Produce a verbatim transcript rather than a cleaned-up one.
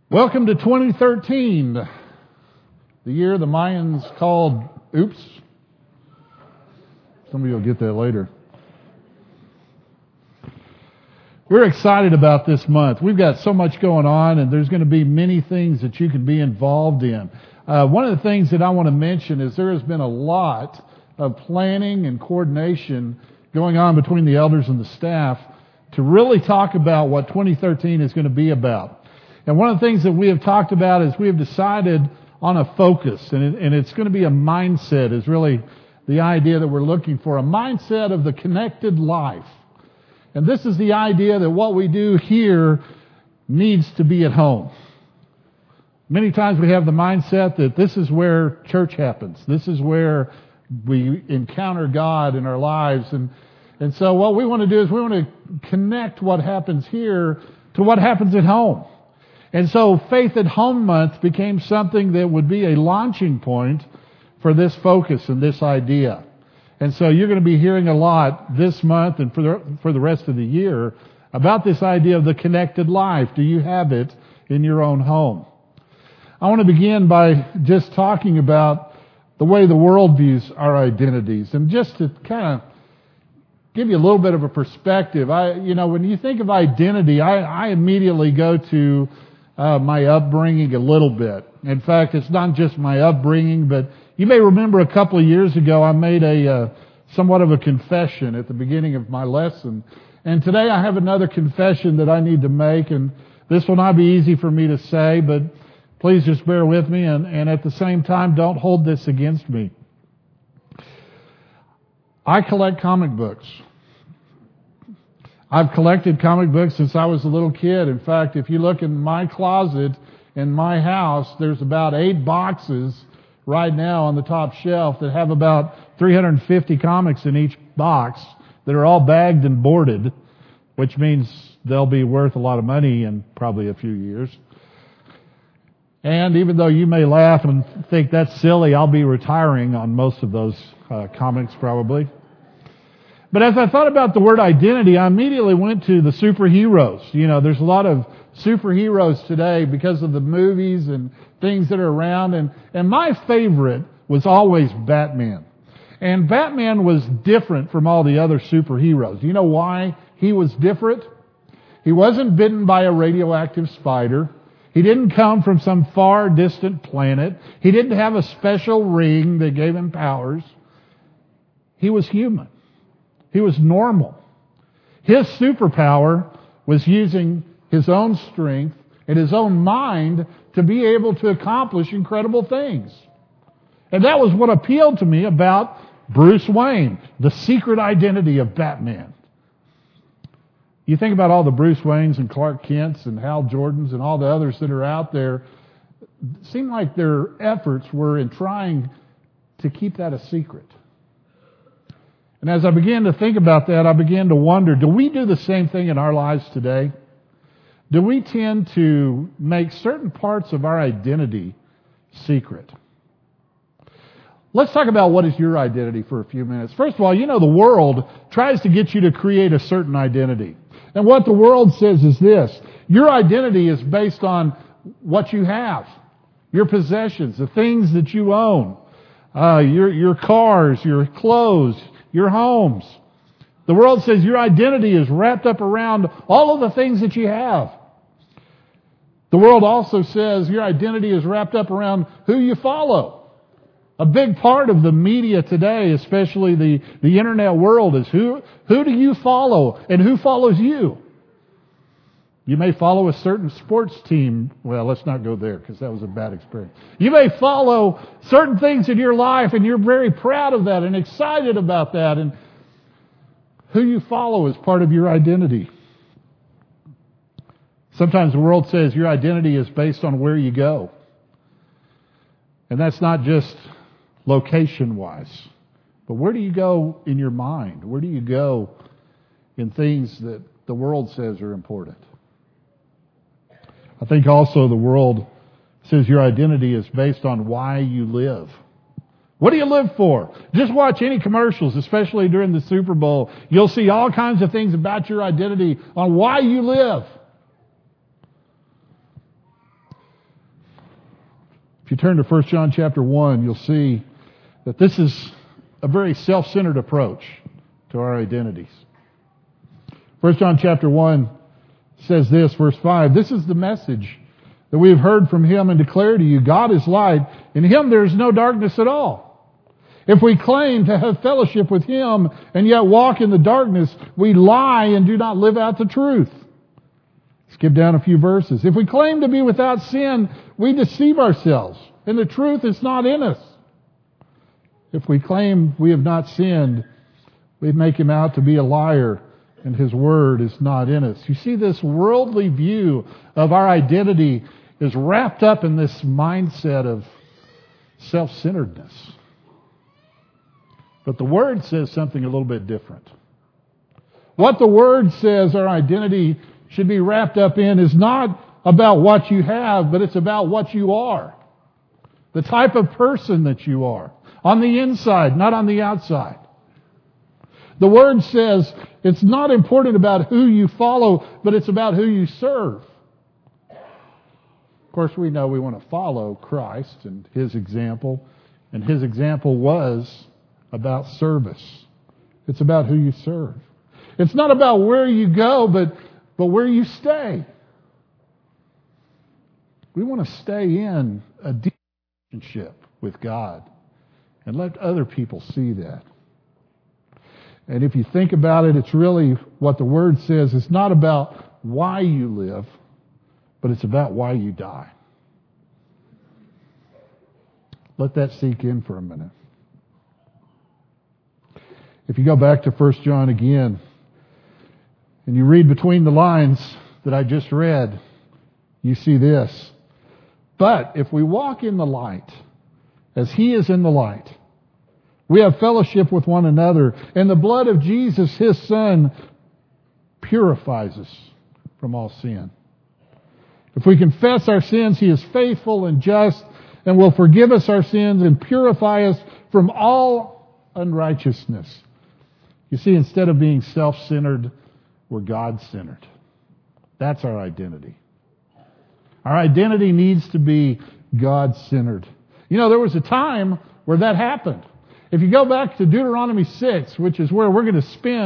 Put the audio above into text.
Welcome to twenty thirteen, the year the Mayans called oops. Some of you will get that later. We're excited about this month. We've got so much going on, and there's going to be many things that you can be involved in. Uh, one of the things that I want to mention is there has been a lot of planning and coordination going on between the elders and the staff to really talk about what twenty thirteen is going to be about. And one of the things that we have talked about is we have decided on a focus, and, it, and it's going to be a mindset is really the idea that we're looking for, a mindset of the connected life. And this is the idea that what we do here needs to be at home. Many times we have the mindset that this is where church happens. This is where we encounter God in our lives. And, and so what we want to do is we want to connect what happens here to what happens at home. And so Faith at Home Month became something that would be a launching point for this focus and this idea. And so you're going to be hearing a lot this month and for the, for the rest of the year about this idea of the connected life. Do you have it in your own home? I want to begin by just talking about the way the world views our identities. And just to kind of give you a little bit of a perspective, I, you know, when you think of identity, I, I immediately go to Uh, my upbringing a little bit. In fact, it's not just my upbringing, but you may remember a couple of years ago I made a uh, somewhat of a confession at the beginning of my lesson. And today I have another confession that I need to make, and this will not be easy for me to say, but please just bear with me, and, and at the same time, don't hold this against me. I collect comic books. I've collected comic books since I was a little kid. In fact, if you look in my closet in my house, there's about eight boxes right now on the top shelf that have about three hundred fifty comics in each box that are all bagged and boarded, which means they'll be worth a lot of money in probably a few years. And even though you may laugh and think that's silly, I'll be retiring on most of those uh, comics probably. But as I thought about the word identity, I immediately went to the superheroes. You know, there's a lot of superheroes today because of the movies and things that are around. And, and my favorite was always Batman. And Batman was different from all the other superheroes. You know why he was different? He wasn't bitten by a radioactive spider. He didn't come from some far distant planet. He didn't have a special ring that gave him powers. He was human. He was normal. His superpower was using his own strength and his own mind to be able to accomplish incredible things. And that was what appealed to me about Bruce Wayne, the secret identity of Batman. You think about all the Bruce Waynes and Clark Kents and Hal Jordans and all the others that are out there, it seemed like their efforts were in trying to keep that a secret. And as I began to think about that, I began to wonder, do we do the same thing in our lives today? Do we tend to make certain parts of our identity secret? Let's talk about what is your identity for a few minutes. First of all, you know the world tries to get you to create a certain identity. And what the world says is this: your identity is based on what you have, your possessions, the things that you own, uh, your, your cars, your clothes, your homes. The world says your identity is wrapped up around all of the things that you have. The world also says your identity is wrapped up around who you follow. A big part of the media today, especially the, the internet world, is who, who do you follow and who follows you? You may follow a certain sports team. Well, let's not go there because that was a bad experience. You may follow certain things in your life and you're very proud of that and excited about that. And who you follow is part of your identity. Sometimes the world says your identity is based on where you go. And that's not just location-wise. But where do you go in your mind? Where do you go in things that the world says are important? I think also the world says your identity is based on why you live. What do you live for? Just watch any commercials, especially during the Super Bowl. You'll see all kinds of things about your identity on why you live. If you turn to First John chapter one, you'll see that this is a very self-centered approach to our identities. First John chapter one says this, verse five, "This is the message that we have heard from Him and declare to you. God is light. In Him there is no darkness at all. If we claim to have fellowship with Him and yet walk in the darkness, we lie and do not live out the truth." Skip down a few verses. "If we claim to be without sin, we deceive ourselves, and the truth is not in us. If we claim we have not sinned, we make Him out to be a liar, and His word is not in us." You see, this worldly view of our identity is wrapped up in this mindset of self-centeredness. But the Word says something a little bit different. What the Word says our identity should be wrapped up in is not about what you have, but it's about what you are. The type of person that you are. On the inside, not on the outside. The Word says it's not important about who you follow, but it's about who you serve. Of course, we know we want to follow Christ and His example. And His example was about service. It's about who you serve. It's not about where you go, but, but where you stay. We want to stay in a deep relationship with God and let other people see that. And if you think about it, it's really what the Word says. It's not about why you live, but it's about why you die. Let that sink in for a minute. If you go back to First John again, and you read between the lines that I just read, you see this. "But if we walk in the light, as He is in the light, we have fellowship with one another, and the blood of Jesus, His Son, purifies us from all sin. If we confess our sins, He is faithful and just and will forgive us our sins and purify us from all unrighteousness." You see, instead of being self-centered, we're God-centered. That's our identity. Our identity needs to be God-centered. You know, there was a time where that happened. If you go back to Deuteronomy six, which is where we're going to spend